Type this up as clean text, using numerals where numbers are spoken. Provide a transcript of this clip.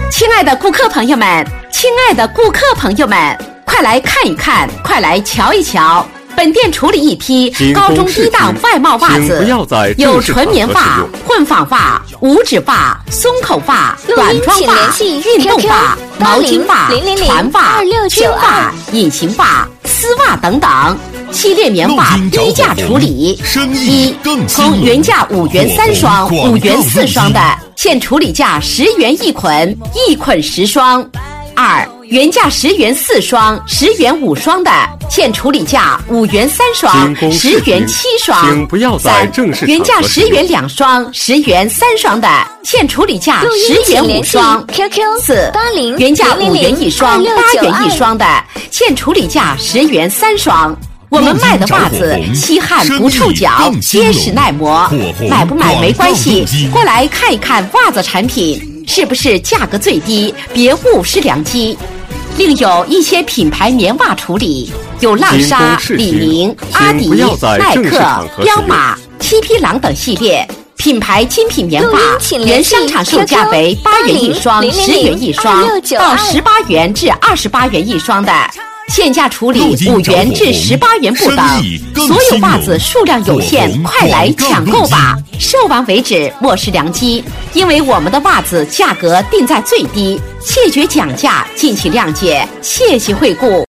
亲爱的顾客朋友们，亲爱的顾客朋友们，快来看一看，快来瞧一瞧，本店处理一批高中低档外贸袜子，有纯棉袜、混纺袜、无指袜、松口袜、短装袜、运动袜、毛巾袜、船袜、军袜、隐形袜、丝袜等等。系列棉袜低价处理：一，从原价5元3双、5元4双的，现处理价10元1捆，1捆10双；二，原价10元4双、10元5双的，现处理价5元3双、10元7双；三，原价10元2双、10元3双的，现处理价10元5双；四，原价5元1双、8元1双的，现处理价10元3双。我们卖的袜子吸汗不臭脚，结实耐磨，买不买没关系，过来看一看袜子产品是不是价格最低，别误失良机。另有一些品牌棉袜处理，有浪莎、李宁、阿迪、耐克、彪马、七匹狼等系列。品牌精品棉袜原商场售价为8元1双、10元1双到18元至28元1双的，现价处理5元至18元不等。所有袜子数量有限，快来抢购吧！售完为止，莫失良机。因为我们的袜子价格定在最低，谢绝讲价，敬请谅解，谢谢惠顾。